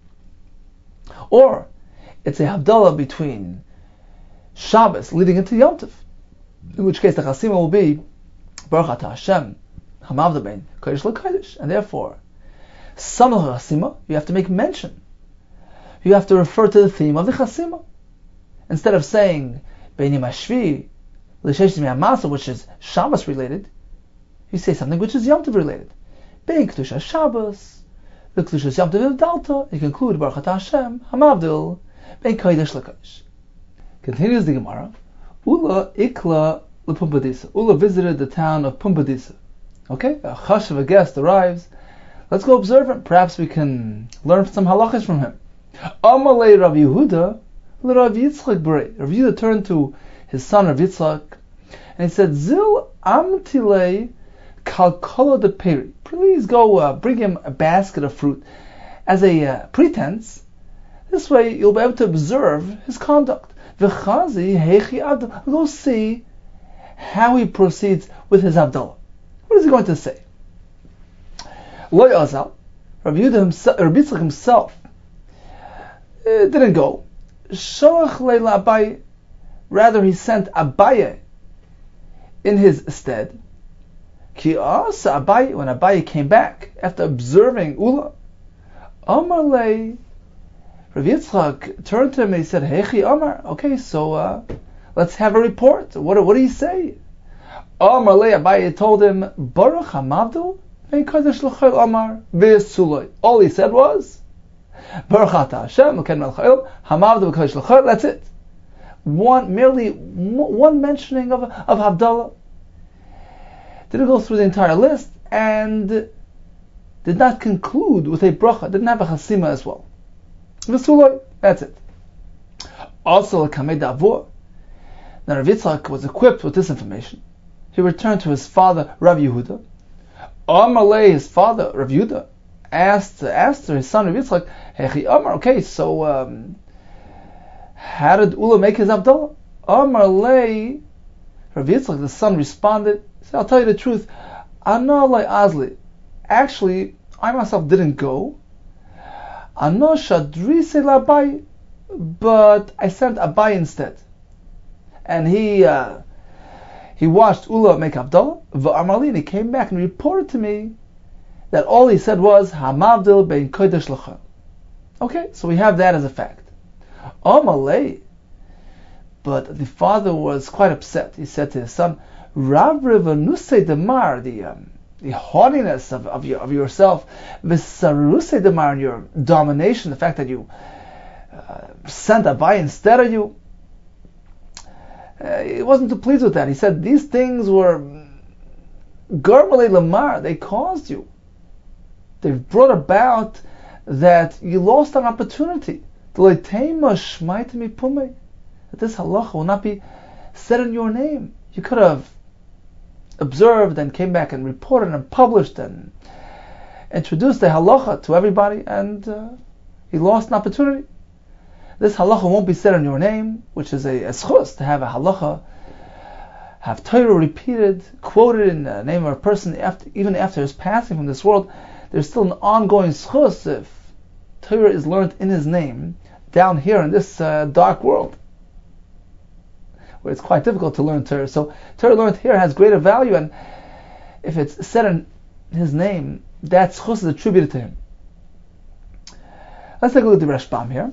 Speaker 2: Or it's a Havdalah between Shabbos leading into Yom Tov, in which case the Chasima will be Baruch Ata Hashem Hamavda Ben Kodesh L'Kodesh, and therefore Samach Chasima, you have to make mention. You have to refer to the theme of the Chasima. Instead of saying Ben Yom HaShvi L'Sheish Yom HaMasa, which is Shabbos related, you say something which is Yom Tov related. Ben Kedusha Shabbos, the Kedusha Yom Tov Dalta, you conclude Baruch Ata Hashem Hamavdil Ben Kodesh L'Kodesh. Continues the Gemara. Ula Ikla L'Pumbedisa. Ula visited the town of Pumbedisa. Okay, a chashav, a guest arrives. Let's go observe him. Perhaps we can learn some halachas from him. Amalei Rav Yehuda L'Rav Yitzchak B'rei. Rav Yehuda turned to his son Rav Yitzchak and he said, Zil Amtilei Kalkala de Peri. Please go uh, bring him a basket of fruit as a uh, pretense. This way you'll be able to observe his conduct. V'chazi heichi Abdul. Go see how he proceeds with his Havdalah. What is he going to say? Lo Yazal, Rav Yehuda himself, Rav Yitzchak himself, uh, didn't go. Shalach leila Abaye, rather he sent Abaye in his stead. Ki asa Abaye, when Abaye came back after observing Ula, Amar lei, Rav Yitzchak turned to him and he said, Heichi Amar, okay, so uh, let's have a report. What, what do you say? Amar lei, Abaye told him, Baruch HaMavdil Ben Kodesh L'Chayil Amar V'Suloi. All he said was, Baruch Ata Hashem L'Ken L'Chayil HaMavdil Ben Kodesh L'Chayil. That's it. One, merely one mentioning of, of Havdalah. Didn't go through the entire list and did not conclude with a bracha. Didn't have a chasima as well. V'Suloi. That's it. Also, Kamei Davur. Now Rav Yitzchak was equipped with this information. He returned to his father, Rav Yehuda. Amalei, his father, Rav Yehuda, asked, asked his son, Rav Yitzchak, Hechi Amar, okay, so um, how did Ula make his Havdalah? Amalei, Rav Yitzchak, the son, responded, he said, I'll tell you the truth, Ana lei azli. Actually, I myself didn't go. Ana shadrise l'Abaye, but I sent Abaye instead. And he uh, he watched Ula make Havdalah, v'Amarli, and he came back and reported to me that all he said was, Hamavdil ben Kodesh L'Chayil. Okay, so we have that as a fact. Amalei, but the father was quite upset. He said to his son, Rav Revanusei Demar, the um, the haughtiness of, of, your, of yourself, V'Sarusei Demar, and your domination, the fact that you uh, sent Abaye instead of you, Uh, he wasn't too pleased with that. He said these things were Garmalei Lamar, they caused you. They've brought about that you lost an opportunity. That this halacha will not be said in your name. You could have observed and came back and reported and published and introduced the halacha to everybody, and uh, you lost an opportunity. This halacha won't be said in your name, which is a, a schus, to have a halacha, have Torah repeated, quoted in the name of a person, after, even after his passing from this world. There's still an ongoing schus if Torah is learned in his name, down here in this uh, dark world, where it's quite difficult to learn Torah. So Torah learned here has greater value, and if it's said in his name, that schus is attributed to him. Let's take a look at the Rashbam here.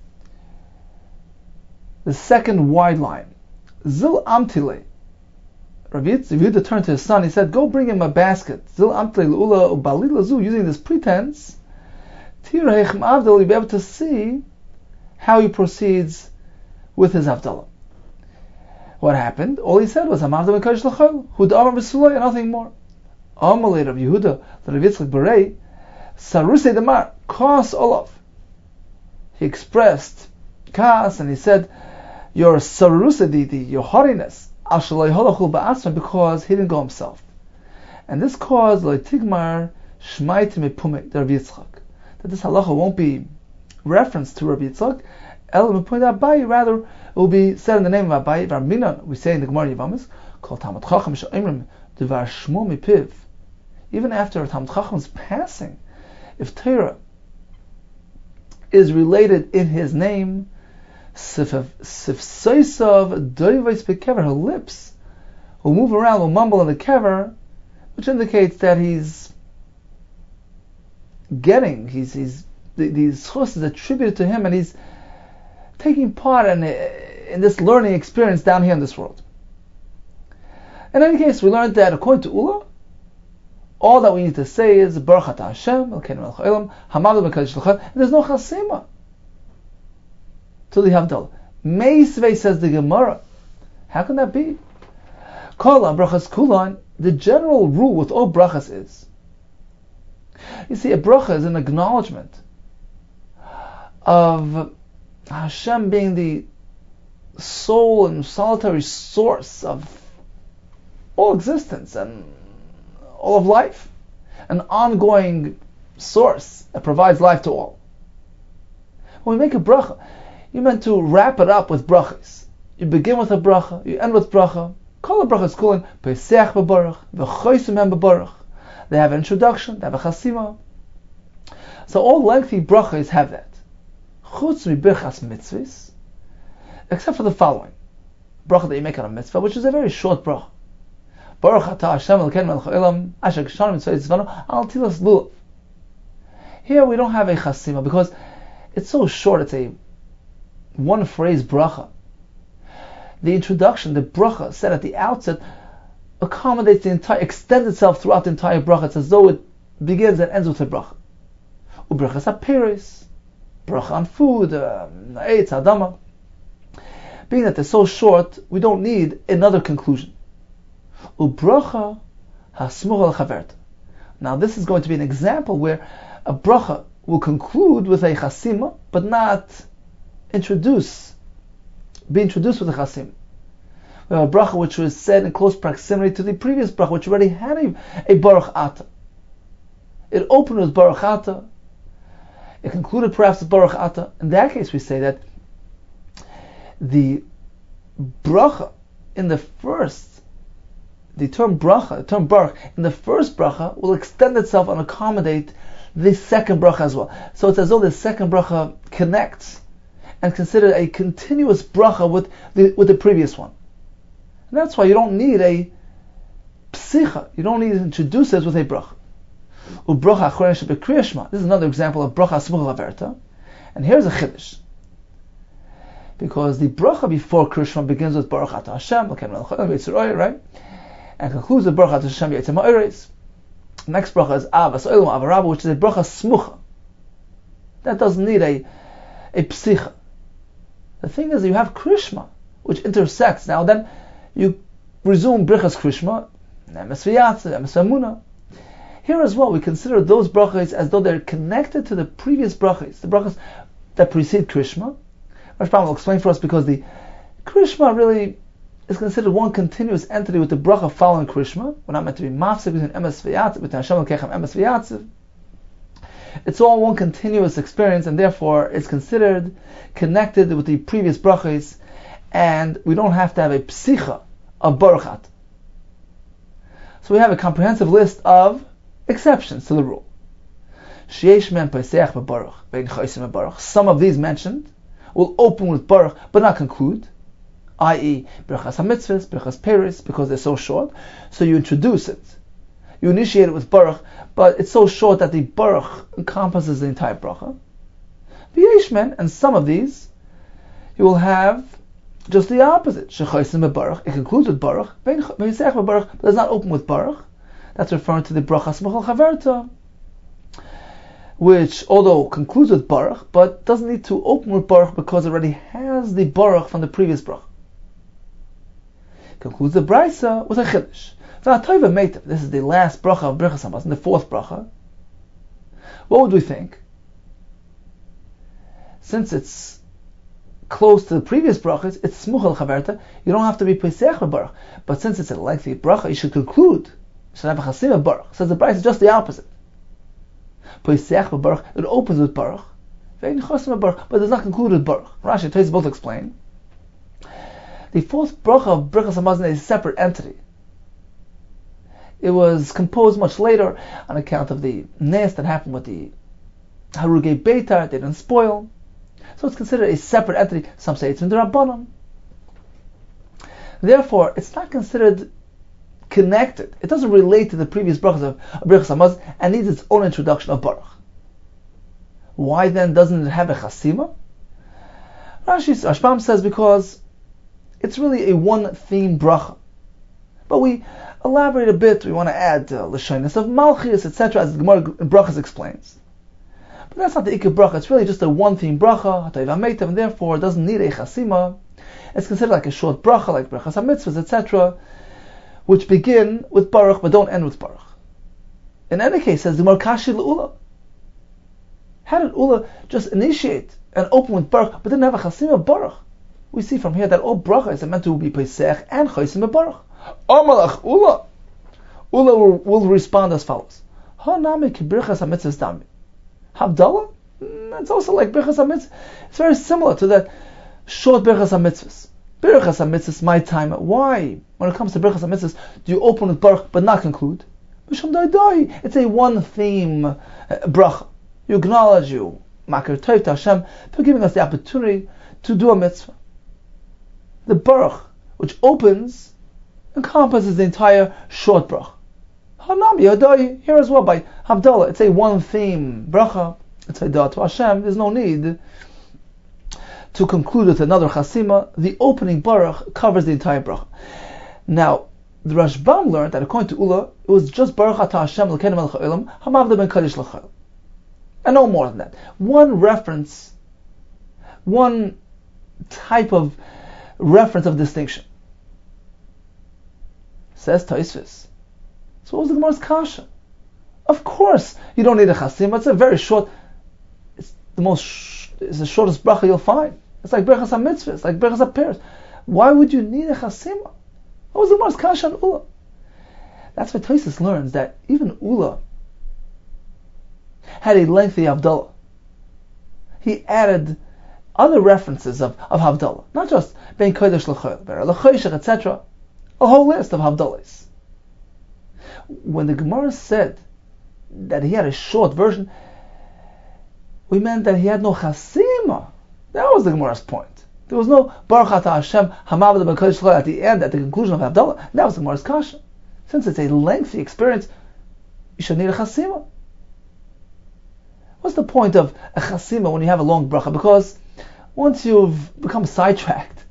Speaker 2: The second wide line. Zil Amtile. Rav Yehuda turned to his son. He said, go bring him a basket. Zil Amtile Ula Ubalila Zu, using this pretense, Tirahechem Avdal, you'll be able to see how he proceeds with his Havdalah. What happened? All he said was, Hamavdal Ben Kodesh L'Chayil, Hud Amar V'Suloi, and nothing more. Amalei Rav Yehuda, the Rav Yitzchak B'rei, Sarusei Demar, Kos Olav. he expressed kas, and he said, your sarusaditi, your haughtiness, because he didn't go himself. And this caused Tigmar Shmaiti Mepume Rav Yitzchak, that this halacha won't be referenced to Rav Yitzchak, El Mepume Abayi, rather it will be said in the name of Abayi. Varminan, we say in the Gemara Yavamis, called Talmud Chacham She'imrim Devar Shmo Mipiv. Even after Talmud Chacham's passing, if Torah is related in his name, Sif Seisav Doivais Bekever, her lips will move around, will mumble in the kever, which indicates that he's getting, he's, he's, the, these chus is attributed to him, and he's taking part in, in this learning experience down here in this world. In any case, we learned that according to Ula, all that we need to say is Baruch Atah Hashem, Elokeinu melech haolam, Hamadu b'kadosh l'chad, and there's no chasima to the Havdalah. Meisvei, says the Gemara. How can that be? Kol brachas kulan, the general rule with all brachas is, you see, a bracha is an acknowledgement of Hashem being the sole and solitary source of all existence and all of life, an ongoing source that provides life to all. When we make a bracha, you're meant to wrap it up with brachas. You begin with a bracha, you end with bracha. Kol brachas kulan peseach b'baruch v'chosim hem b'baruch. They have an introduction, they have a chasima. So all lengthy brachas have that. Chutz mi'birchas mitzvahs, except for the following bracha that you make on a mitzvah, which is a very short bracha. Baruch atah Hashem Elokeinu melech haolam asher kishanu mitzvah tzvanu al tilas lulav. Here we don't have a chasima because it's so short. It's a one phrase bracha. The introduction, the bracha said at the outset, accommodates the entire, extends itself throughout the entire bracha. It's as though it begins and ends with a bracha. Ubrachas apiris, bracha on food, eitz, adama. Being that they're so short, we don't need another conclusion. Ubracha hasmuch al chaverta. Now this is going to be an example where a bracha will conclude with a chasima, but not introduce, be introduced with a chasim. We have a bracha which was said in close proximity to the previous bracha, which already had a, a baruch ata. It opened with baruch ata. It concluded perhaps with baruch ata. In that case, we say that the bracha in the first, the term bracha, the term baruch in the first bracha will extend itself and accommodate the second bracha as well. So it's as though the second bracha connects and considered a continuous bracha with the with the previous one. And that's why you don't need a psicha. You don't need to introduce it with a bracha. Ubracha achoren shebekriya shema. This is another example of bracha smuch al haverta. And here's a chiddush. Because the bracha before Kriya Shema begins with Baruch Atah Hashem, Elokeinu melech haolam v'yitzrayah, right? And concludes with Baruch Atah Hashem v'yitzem ha'oretz. Next bracha is Avas Olam Avarabba, which is a bracha smucha. That doesn't need a a psicha. The thing is, you have Krishma, which intersects. Now then, you resume Brichas Krishma, Emes v'yatzev, Emes v'emunah. Here as well, we consider those brachas as though they're connected to the previous brachas, the brachas that precede Krishma. Rashbam will explain for us because the Krishma really is considered one continuous entity with the bracha following Krishma. We're not meant to be mafsek between Emes v'yatzev, between Hashem Elokechem, Emes v'yatzev. It's all one continuous experience, and therefore it's considered connected with the previous brachas, and we don't have to have a psicha of baruchat. So we have a comprehensive list of exceptions to the rule. Sheyesh men peseach b'baruch, ve'in chosim b'baruch. Some of these mentioned will open with baruch, but not conclude, that is, brachas hamitzvahs, brachas peris, because they're so short. So you introduce it. You initiate it with baruch, but it's so short that the baruch encompasses the entire bracha. V'yeshmen, and some of these, you will have just the opposite. Shechosim b'baruch, it concludes with baruch, v'yisech b'baruch, but does not open with baruch. That's referring to the bracha smuch al chaverta, which, although concludes with baruch, but doesn't need to open with baruch because it already has the baruch from the previous bracha. Concludes the brisa with a chiddush. This is the last bracha of Birchas Hamazon, the fourth bracha. What would we think? since it's close to the previous brachas, it's smuch al chaverta. You don't have to be pesach b'baruch. But since it's a lengthy bracha, you should conclude. You should have a chasima baruch. Says the Brayso is just the opposite. Pesach b'baruch, it opens with baruch. Ve'in chasima baruch, but it does not conclude with baruch. Rashi and Tosfos both explain. The fourth bracha of Birchas Hamazon is a separate entity. It was composed much later on account of the nes that happened with the Harugei Beitar. They didn't spoil. So it's considered a separate entity. Some say it's in the Rabbanon. Therefore, it's not considered connected. It doesn't relate to the previous brachas of Birchas Hamazon and needs its own introduction of Baruch. Why then doesn't it have a chasima? Rashi Rashbam says because it's really a one-theme bracha. But we elaborate a bit. We want to add uh, l'shonis of Malchus, et cetera, as the Gemara in Brachas explains. But that's not the Ikar bracha. It's really just a one-theme bracha, Hatayv HaMeitav, and therefore it doesn't need a chasima. It's considered like a short bracha, like Brachas HaMitzvahs, et cetera, which begin with Baruch but don't end with Baruch. In any case, says the Gemara Kashi l'Ula. How did Ula just initiate and open with Baruch but didn't have a chasima Baruch? We see from here that all brachas are meant to be Pesach and chasima Baruch. Amalach Ula. Ula will, will respond as follows. Hanami ki birchas hamitzvahs dami. Havdalah? It's also like birchas hamitzvahs. It's very similar to that short birchas hamitzvahs. Birchas hamitzvahs, my time. Why, when it comes to birchas hamitzvahs, do you open with Baruch but not conclude? It's a one theme uh, bracha. You acknowledge you, Makar Tov to Hashem, for giving us the opportunity to do a mitzvah. The Baruch, which opens, encompasses the entire short bracha. Hanami Yadai, here as well by Havdalah. It's a one theme bracha. It's a da'at to Hashem. There's no need to conclude with another chasima. The opening Baruch covers the entire bracha. Now, the Rashbam learned that according to Ula, it was just Baruch Ata Hashem l'keinu melech ha'olam, hamavda ben kadosh l'chayil. And no more than that. One reference, one type of reference of distinction. Says Tosfos. So what was the Gemara's kasha? Of course, you don't need a chasima. It's a very short. It's the most. Sh- it's the shortest bracha you'll find. It's like brachas hamitzvahs. It's like brachas haperes. Why would you need a chasima? What was the Gemara's kasha on Ula? That's why Tosfos learns that even Ula had a lengthy Havdalah. He added other references of, of Havdalah, not just Ben Kodesh L'Chol, Ben L'Choshech, et cetera. A whole list of Havdalahs. When the Gemara said that he had a short version, we meant that he had no chasima. That was the Gemara's point. There was no Baruch Ata Hashem Hamavda Ben Kodesh L'Chol at the end, at the conclusion of Havdalah. That was the Gemara's kasha. Since it's a lengthy experience, you should need a chasima. What's the point of a chasima when you have a long bracha? Because once you've become sidetracked,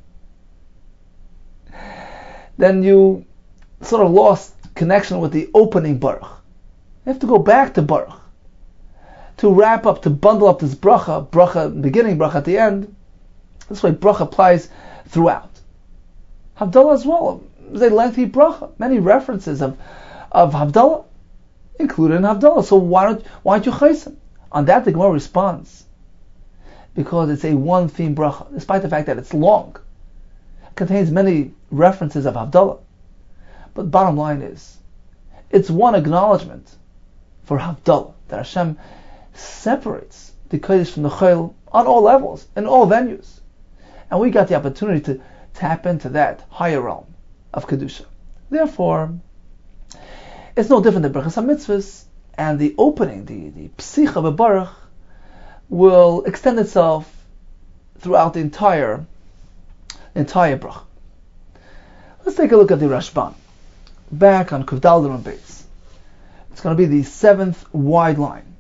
Speaker 2: then you sort of lost connection with the opening baruch. You have to go back to baruch to wrap up, to bundle up this bracha, bracha beginning, bracha at the end. This way bracha applies throughout. Havdalah as well is a lengthy bracha. Many references of of Havdalah included in Havdalah. So why don't why don't you chaysim? On that, the Gemara responds, because it's a one-theme bracha, despite the fact that it's long. It contains many references of Havdalah. But bottom line is, it's one acknowledgement for Havdalah, that Hashem separates the Kodesh from the Chayil on all levels, in all venues. And we got the opportunity to tap into that higher realm of Kedusha. Therefore, it's no different than Brachas HaMitzvahs, and the opening, the, the psicha b'baruch, will extend itself throughout the entire entire bracha. Let's take a look at the Rashbam. Back on Kuf Daled Amud Beis. It's going to be the seventh wide line.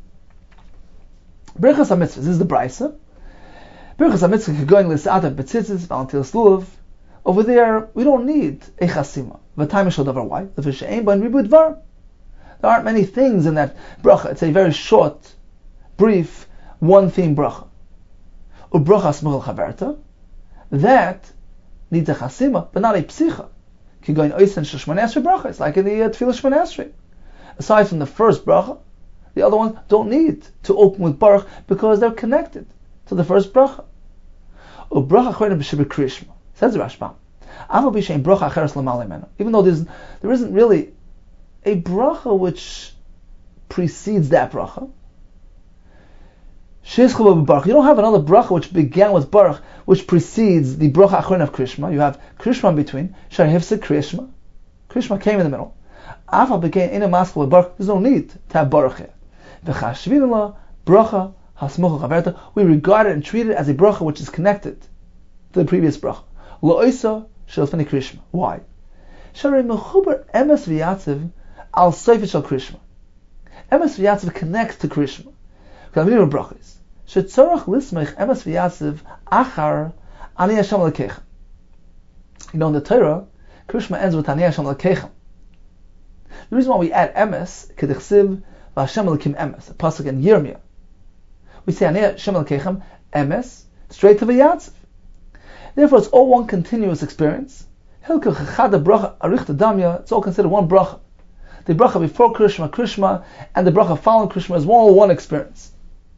Speaker 2: Birchas HaMitzvahs, this is the Brayso. Birchas HaMitzvahs going l'sa'at b'tzitzis v'antilas lulav. Over there, we don't need a chasima. V'tayim shel davar. Why? L'fishe'ein b'en ribud dvar. There aren't many things in that bracha. It's a very short, brief, one-theme bracha. U'bracha smuch al chaverta. That needs a chasima, but not a psicha. Ki goin oisen shel shmoneh esrei brachos, like in the uh, Tefillah Shmoneh Esrei. Aside from the first bracha, the other ones don't need to open with baruch because they're connected. to the first bracha. Ubracha achreina b'shibur krishma. Says the Rashbam. Aval b'shein bracha acheres l'malei menu. Even though there's, there isn't really a bracha which precedes that bracha. You don't have another bracha which began with baruch, which precedes the bracha achreina of Krishma. You have Krishma in between. Shar hifsek Krishma. Krishma came in the middle. Aval became in a maskal with baruch. There's no need to have baruch here. V'chashvinula bracha hasmucha chaverta. We regard it and treat it as a bracha which is connected to the previous bracha. Lo'isa shelfani Krishma. Why? Sharei mechuber emes v'yatziv al soifet shel Krishma. Emes v'yatziv connects to Krishma. Because I'm brachas. Shetzorach lismech emes v'yatziv achar ani Hashem lekechem. You know, in the Torah, Krishma ends with ani Hashem lekechem. The reason why we add emes, kedichsiv v'Hashem lekim emes, a pasuk in Yirmiyah. We say ani Hashem lekechem emes straight to v'yatziv. Therefore, it's all one continuous experience. Hilkach echad bracha arichta damya. It's all considered one bracha. The bracha before Krishma, Krishma, and the bracha following Krishma is all one experience.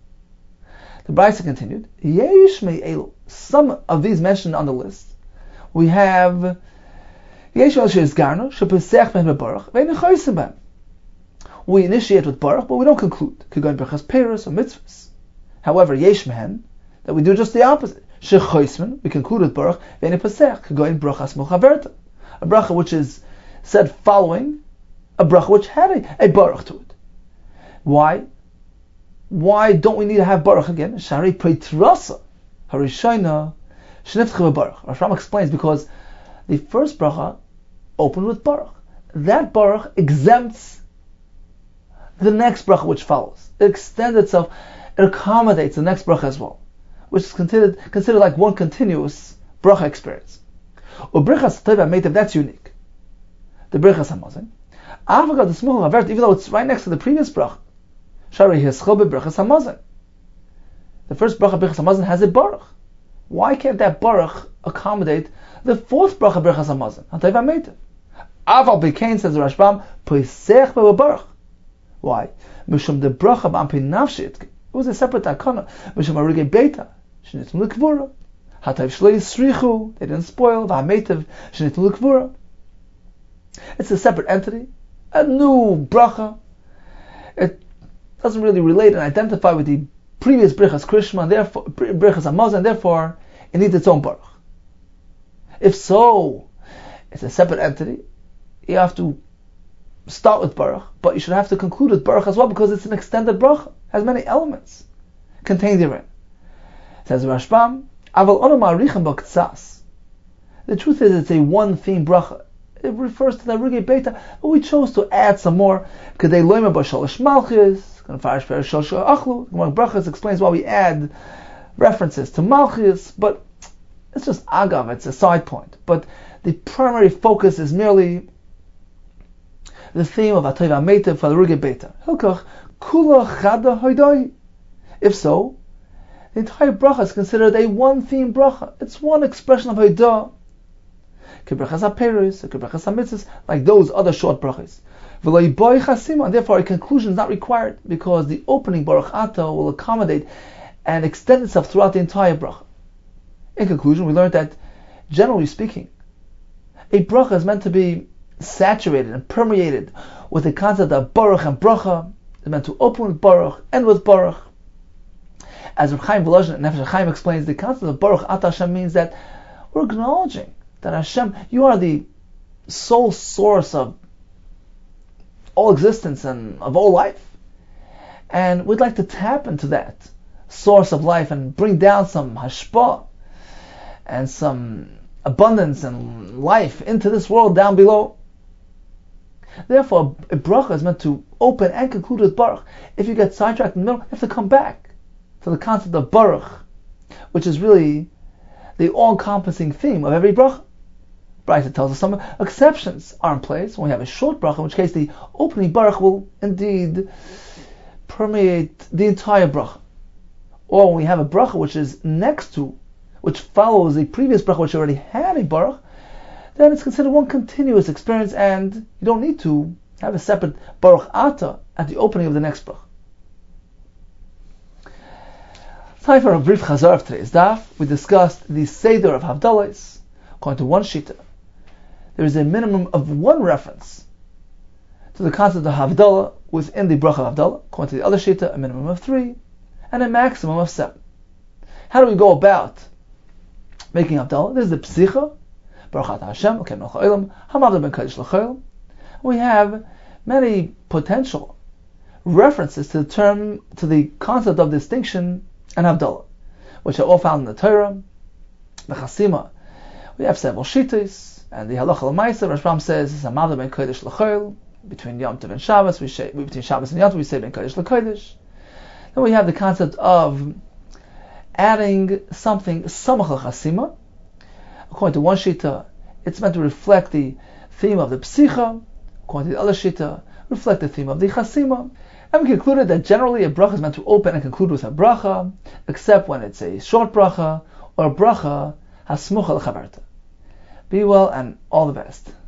Speaker 2: The Brisa continued, Yesh me'elu. Some of these mentioned on the list. We have Yesh me'elu she'izgarnu, she'pesech ben be'baruch, ve'en chosim ben. We initiate with baruch, but we don't conclude. Kegon berachas peros or mitzvahs. However, Yesh mehen, that we do just the opposite. She'chosim, we conclude with baruch, ve'en pesech, kegon brachas muchaverta. A bracha which is said following a bracha which had a, a baruch to it. Why? Why don't we need to have baruch again? Shari peitrasa harishayna sheniftcha baruch. Rashbam explains because the first bracha opened with baruch. That baruch exempts the next bracha which follows. It extends itself. It accommodates the next bracha as well, which is considered considered like one continuous bracha experience. Ubrichas teva meitav, that's unique. The brichas hamazon. Avagad the smuch havert, even though it's right next to the previous bracha. Shari hischol bebrachas hamazon. The first bracha brachas hamazon has a baruch. Why can't that baruch accommodate the fourth bracha brachas hamazon? Hatayv hameitav. Aval bekain, says the Rashbam, poisech bebaruch. Why? Mishum the bracha b'ampi nafshi. It was a separate takana. Mishum arigei beita shenitim l'kvura. Hatayv shlei yisrichu. They didn't spoil. V'hameitav shenitim l'kvura. It's a separate entity, a new bracha. It doesn't really relate and identify with the previous brichas Krishma, and therefore brichas hamazon, and therefore it needs its own baruch. If so, it's a separate entity. You have to start with baruch, but you should have to conclude with baruch as well, because it's an extended bracha, has many elements contained therein. Says Rashbam, aval ono ma'arichem b'ktsas. The truth is, it's a one-theme bracha. It refers to the Arugei Beita, but we chose to add some more. Kedei loyma b'shalosh malchus. Brachas explains why we add references to Malchus, but it's just agav, it's a side point. But the primary focus is merely the theme of Atayv HaMeitav for the Arugei Beita. Hilkach kula chada hoydoi. If so, the entire bracha is considered a one-theme bracha. It's one expression of hoidah. Kebrachas haperos, kebrachas hamitzvos, like those other short brachas. And therefore a conclusion is not required, because the opening Baruch Atah will accommodate and extend itself throughout the entire bracha. In conclusion, we learned that, generally speaking, a bracha is meant to be saturated and permeated with the concept of Baruch and bracha. It's meant to open with Baruch, end with Baruch. As Reb Chaim Volozhin and Nefesh Chaim explains, the concept of Baruch Atah Hashem means that we're acknowledging that Hashem, you are the sole source of all existence and of all life, and we'd like to tap into that source of life and bring down some hashpah and some abundance and life into this world down below. Therefore, a bracha is meant to open and conclude with baruch. If you get sidetracked in the middle, you have to come back to the concept of baruch, which is really the all-encompassing theme of every bracha. Brisa tells us some exceptions are in place. When we have a short bracha, in which case the opening baruch will indeed permeate the entire bracha. Or when we have a bracha which is next to, which follows the previous bracha which already had a baruch, then it's considered one continuous experience, and you don't need to have a separate Baruch Atah at the opening of the next bracha. Time for a brief chazar of today's daf. We discussed the Seder of Havdalas. According to one Shita, there is a minimum of one reference to the concept of Havdalah within the bracha of Havdalah. According to the other Shita, a minimum of three, and a maximum of seven. How do we go about making Havdalah? This is the Psicha, Baruch Hashem, L'Kem Melech Ha'olam, Hamavda Ben Kodesh L'Chol. We have many potential references to the term, to the concept of distinction and Havdalah, which are all found in the Torah, the Chasima. We have several Shittas, and the Halacha L'Maisa, Rashbam says, Hamavda Ben Kodesh L'Chol. Between Yom Tov and Shabbos, we say, between Shabbos and Yom Tov, we say Ben Kodesh L'Kodesh. Then we have the concept of adding something Samach L'Chasima. According to one Shita, it's meant to reflect the theme of the Psicha. According to the other Shita, reflect the theme of the Chasima. And we concluded that generally a bracha is meant to open and conclude with a bracha, except when it's a short bracha or a bracha hasmucha l'chavarta. Be well and all the best.